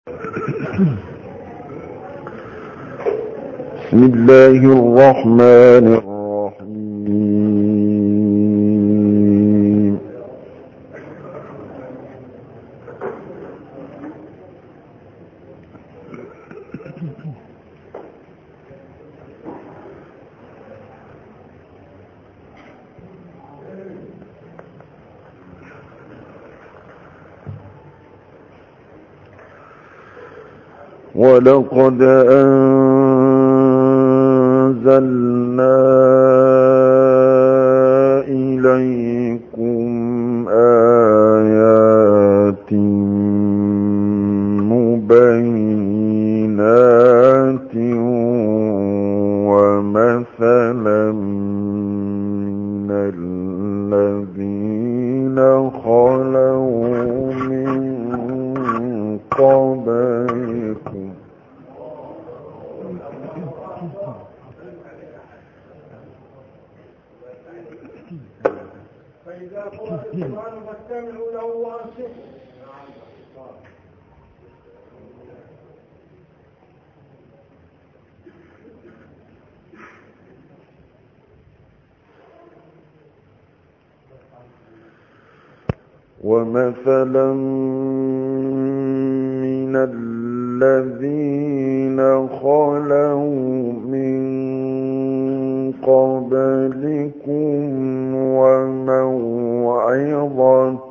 بسم الله الرحمن الرحيم. ولقد أنزلنا إليكم آيات مبينات ومثلا من الذين خلوا من قبلكم فإذا قرأ القرآن فاستمعوا له وأنصتوا. ومثلا من الذين خلوا من قبلكم وموعظة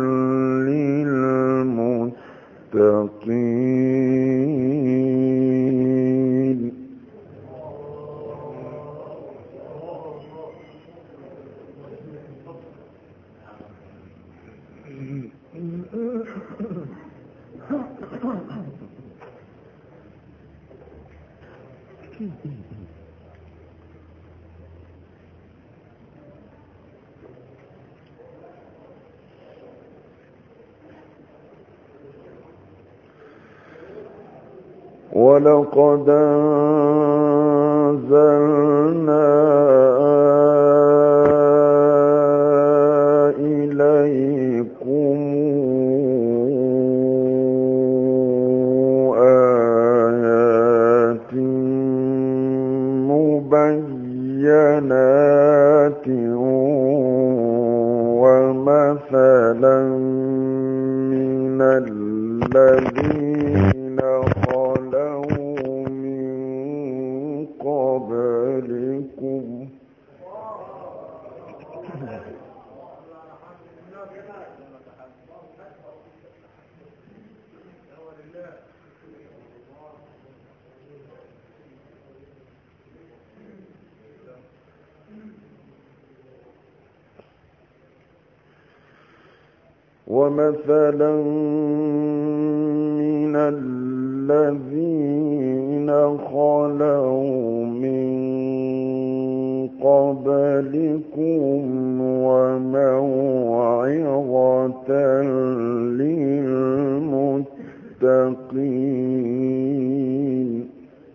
للمتقين. ولقد أنزلنا إليكم آيات مبينات ومثلا من الذين خلوا من قبلكم ومثلا من الذين خلوا من قبلكم وموعظة للمتقين.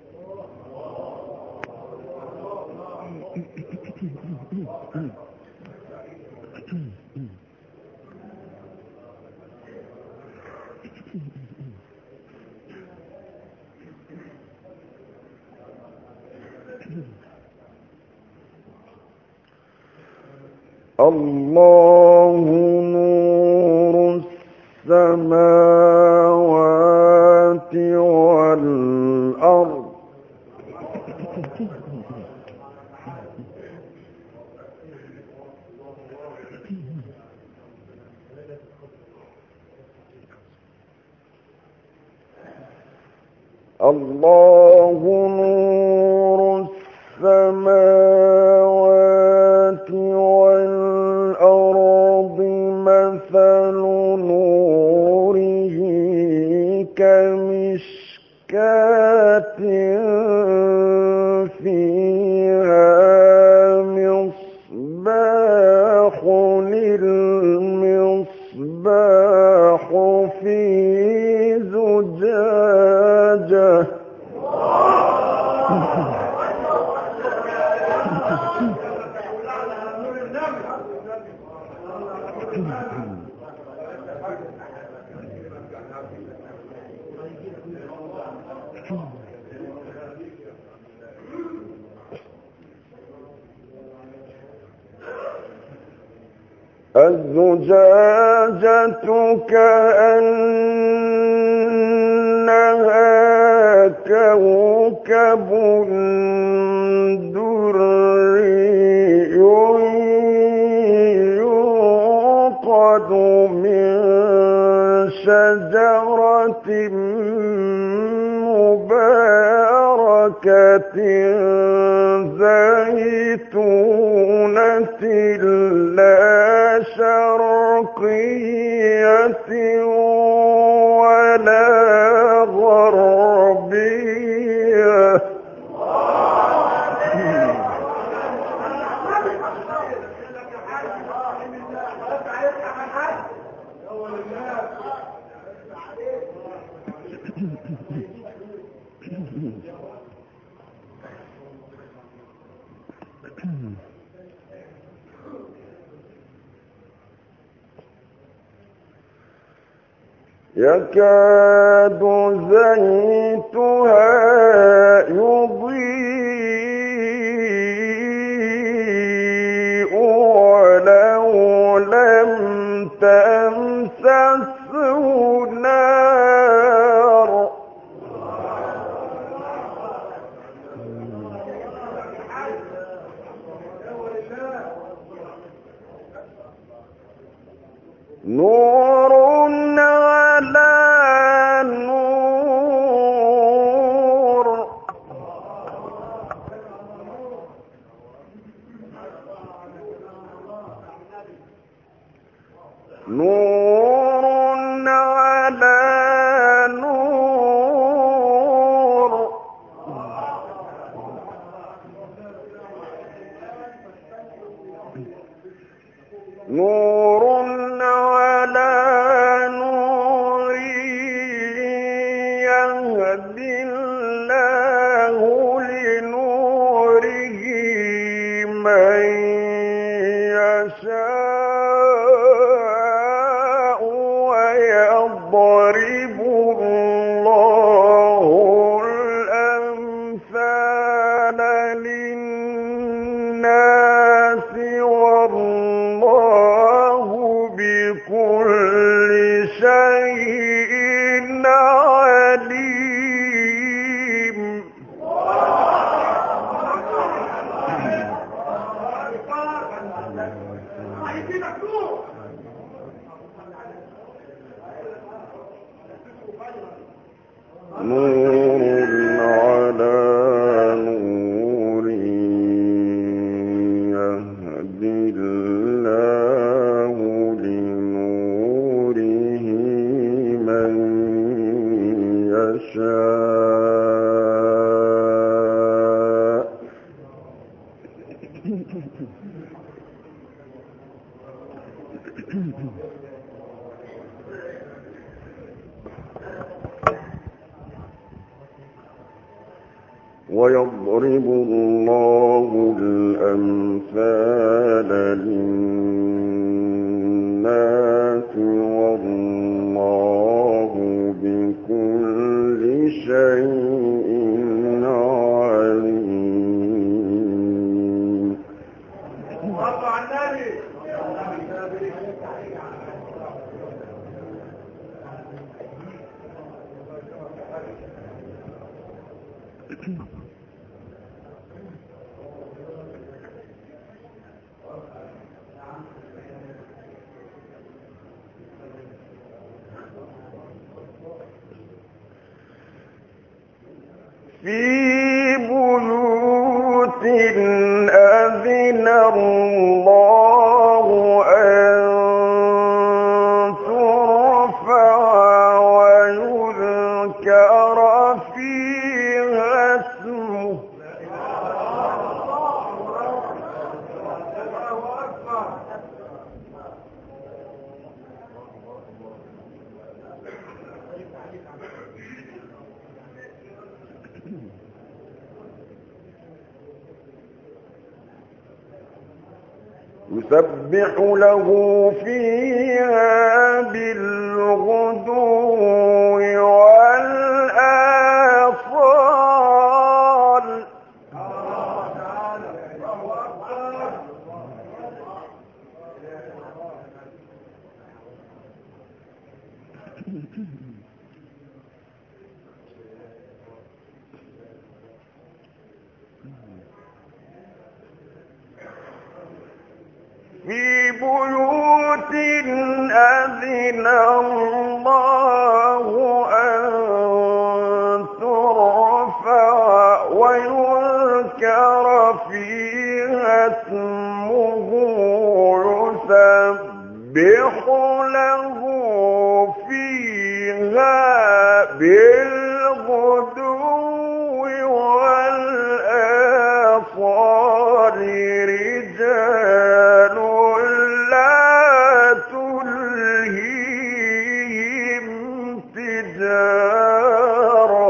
الله نور السماوات والأرض. الله نور السماوات والأرض مثل نوره كمشكاة فيها مصباح المصباح في زجاجة الزجاجة كأنها كوكب دري يوقد من شجرة مباركة زيتونة لا شرقية ولا غربية يكاد زيتها يضيء ولو لم تمسسه نار نور على نور نور على نور نور على نور يهدي الله لنوره من يشاء ويضرب الله الأمثال للناس والله بكل شيء عليم نور على نور يهدي الله لنوره من يشاء ويضرب الله الأمثال للناس والله بكل شيء عليم في بيوت أذن الله أن ترفع ويذكر فيها اسمه يسبح له فيها بالغدو والآصال في بيوت أذن الله أن ترفع ويذكر فيها اسمه يسبح له فيها بالغدو والآصال رجال لا تلهيهم تجارة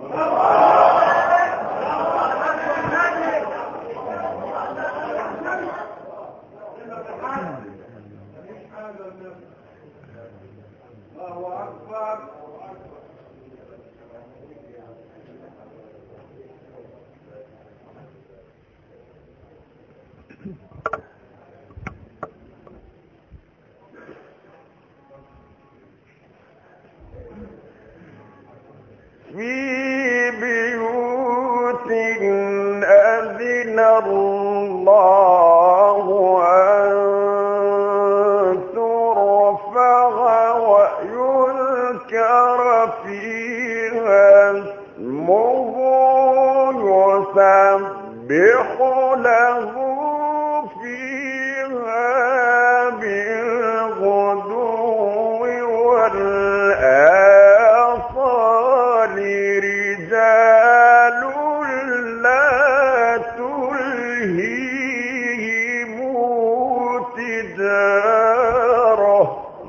في بيوت أذن الله أن ترفع ويذكر فيها اسمه يسبح له فيها بالغدو والآصال رجال لا تلهيهم تجارة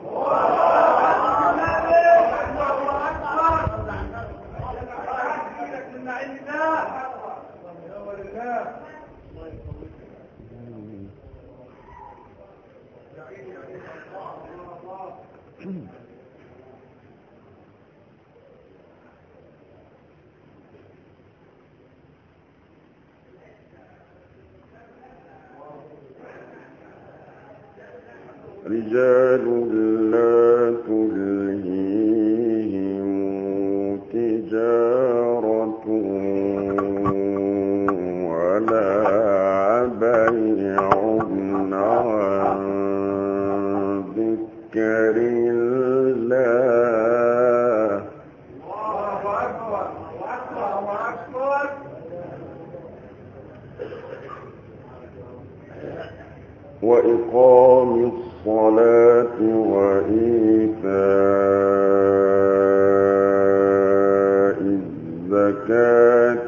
رجال لا تلهيهم تجارة ولا بيع عن ذكر الله وإقام الصلاة وإيتاء الزكاة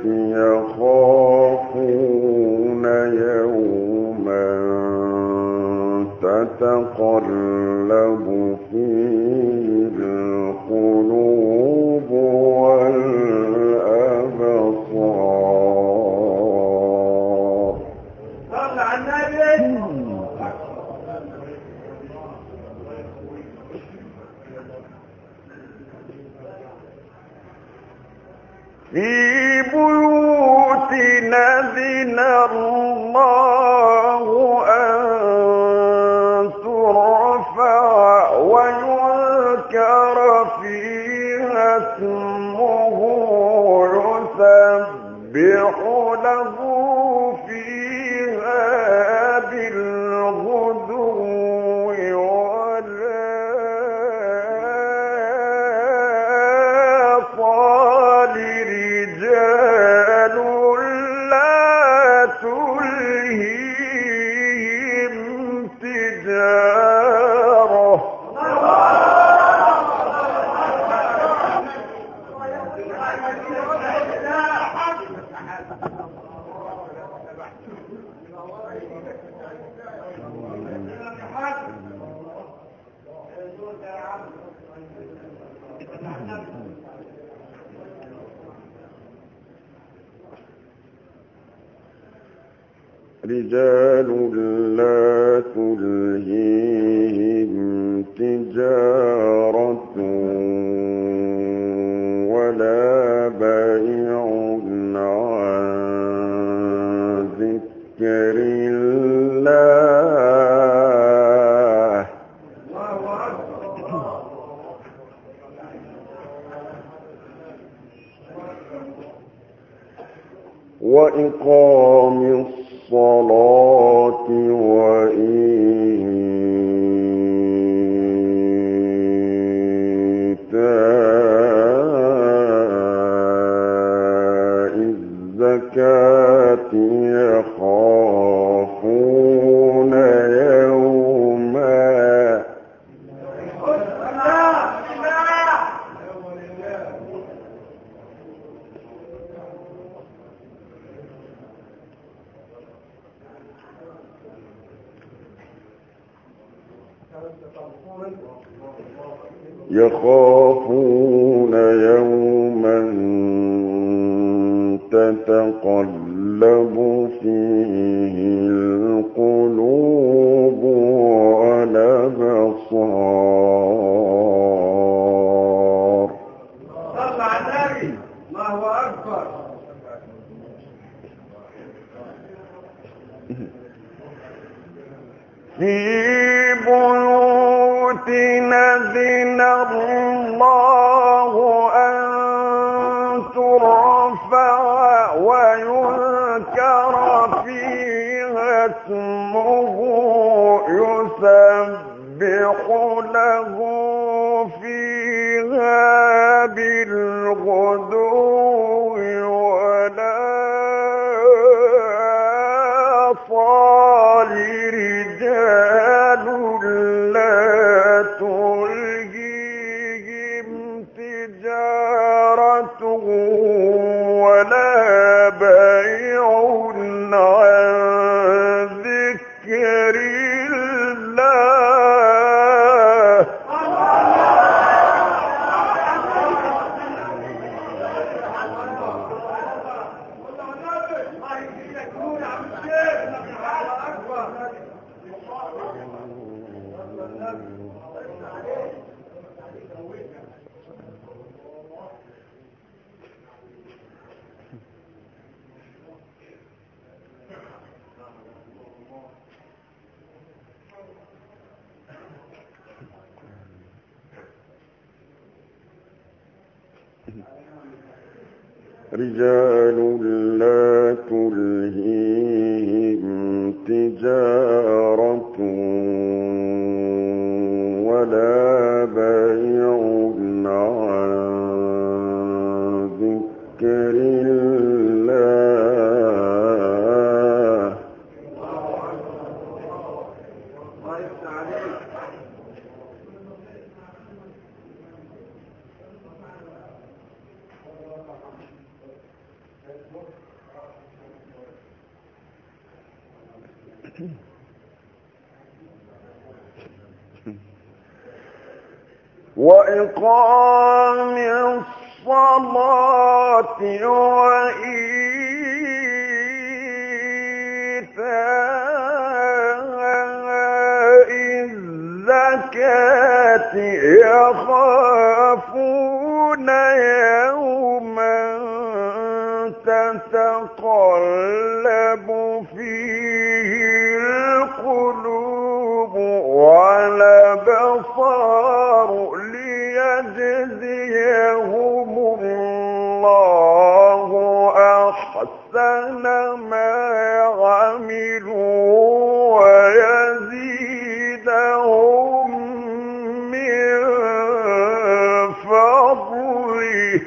يخافون يوما تتقلب فيه القلوب والأبصار. صل على النبي. في بيوت أذن الله أن ترفع ويذكر فيها اسمه يسبح له فيها بالغدو والآصال رجال لا تلهيهم تجارة رجال لا تلهيهم تجارة ولا بيع عن ذكر الله وإقام الصلاة وإيتاء الزكاة يخافون يوما تتقلب فيه القلوب والأبصار. صل على النبي. الله أكبر. في بيوت أذن الله أن ترفع ويذكر فيها اسمه يسبح له فيها بالغدو والآصال رجال لا تلهيهم تجارة ولا بيع عن ذكر الله. رجال لا تلهيهم تجارة ولا بيع عن ذكر الله. وإقام الصلاة وإيتاء الزكاة يخافون يوما تتقلب فيه القلوب والأبصار ليجزيهم الله أحسن ما عملوا ويزيدهم من فضله.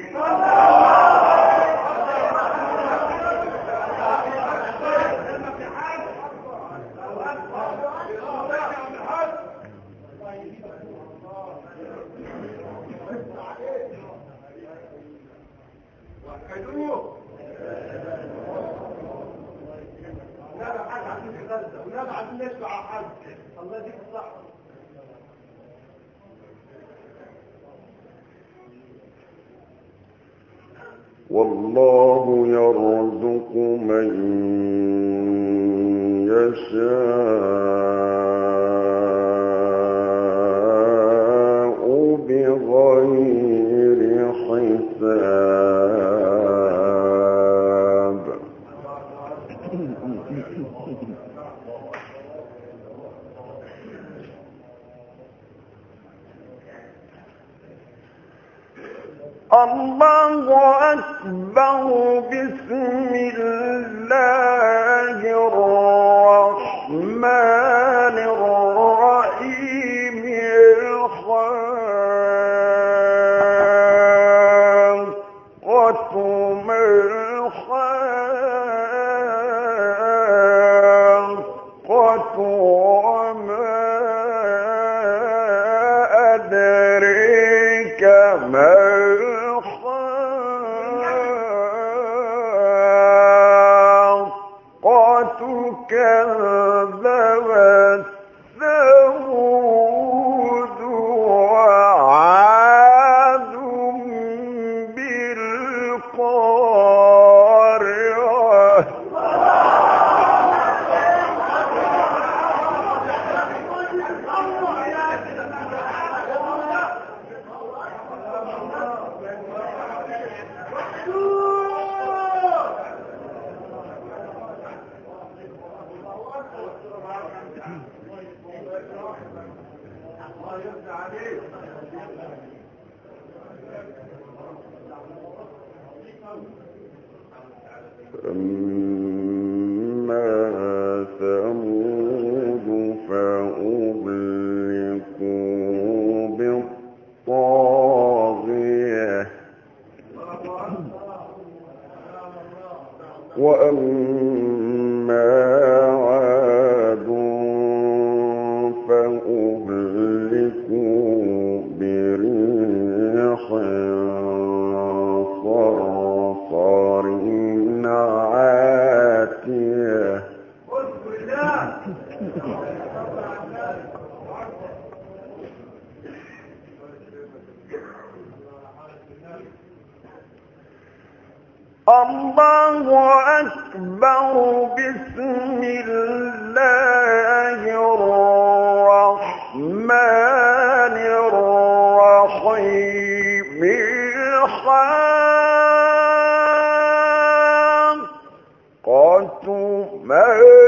والله يرزق من يشاء بغير حساب. الله أكبر. بسم الله الرحمن الحاقة وما أدريك ما الحاقة كذبت ثمود وعاد بالقارعة أما ثمود فأهلكوا بالطاغية وأما عاد فأهلكوا بريح صرصر عاتية الله أكبر بسم الله الرحمن الرحيم الحاقة ما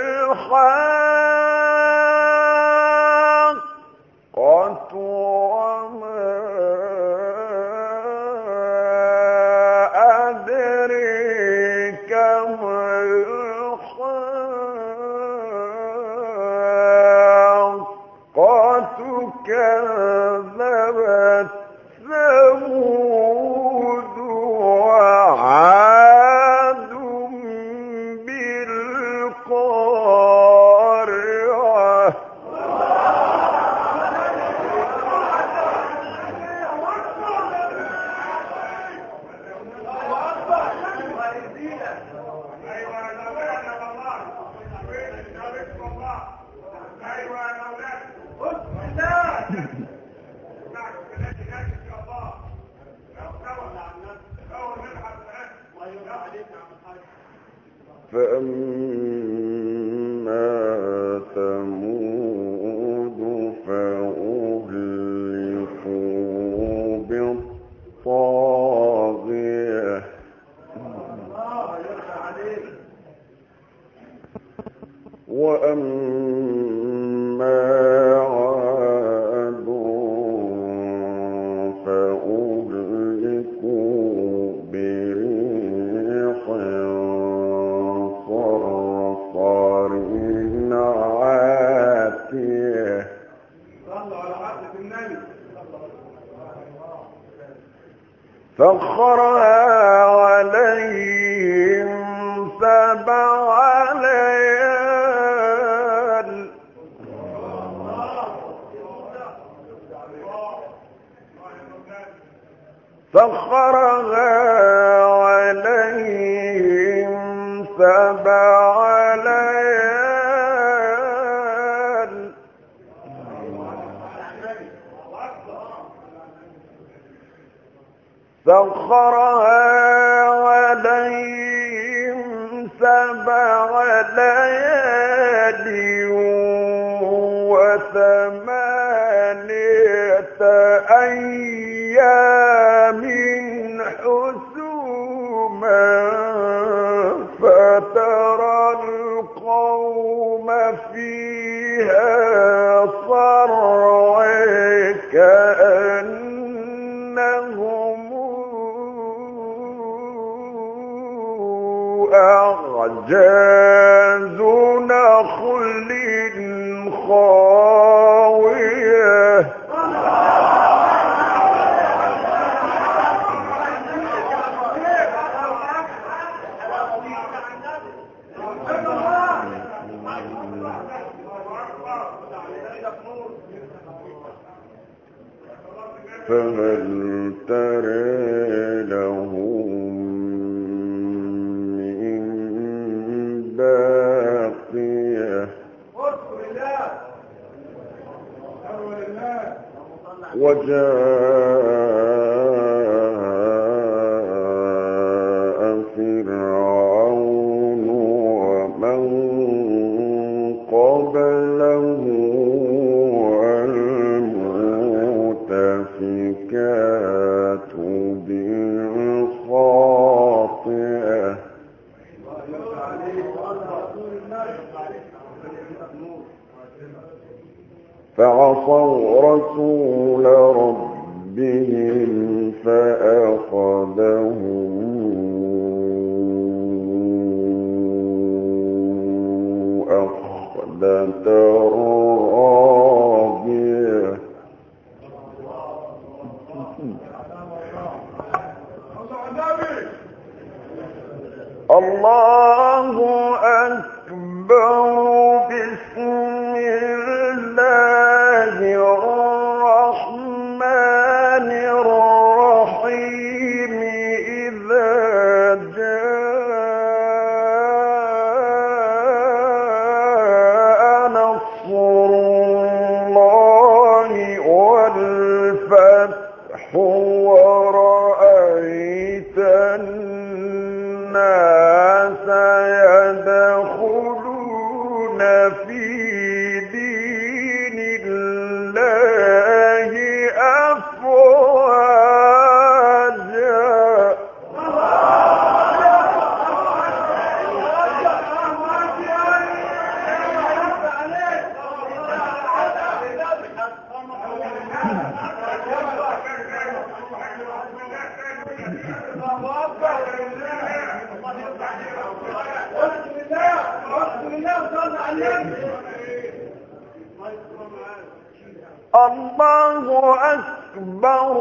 الحاقة وما أدريك ما الحاقة كذبت ثمود وعاد بالقارعة فأما ثمود فأهلكوا بالطاغية وأما عاد فأهلكوا بريح صرصر عاتية سخرها عليهم 7 ليال سخرها عليهم 7 ليال سخرها عليهم 7 ليال و8 أيام حسوما فترى القوم فيها صرعى كأنهم أعجاز نخل خاوية فهل ترى لهم من باقية وجاء فرعون ومن قبله والمؤتفكات بالخاطئة فعصوا رسول ربهم فأخذهم أخذة رابية الله أكبر بسم الله الرحمن الرحيم إذا جاء نصر الله والفتح ورأيت الناس يدخلون في دين الله أفواجا الله أكبر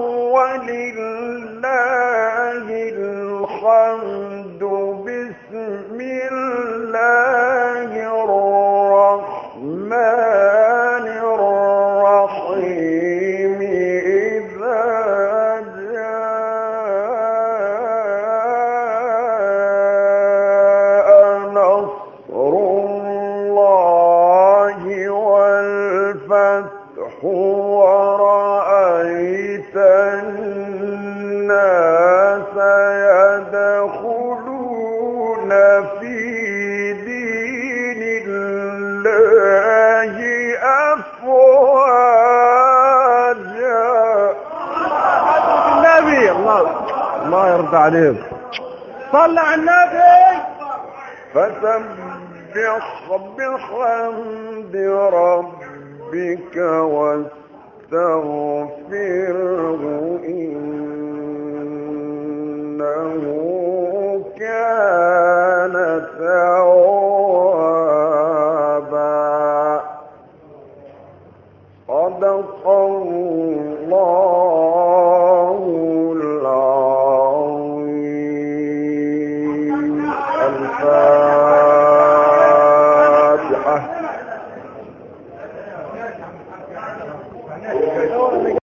ولله الحمد بسم الله الرحمن الرحيم إذا جاء نصر الله والفتح ورأيت الناس يدخلون في دين الله أفواجا النبي الله يرضى عليك صلى على النبي فسبح بحمد ربك واستغفره إنه كان توابا صدق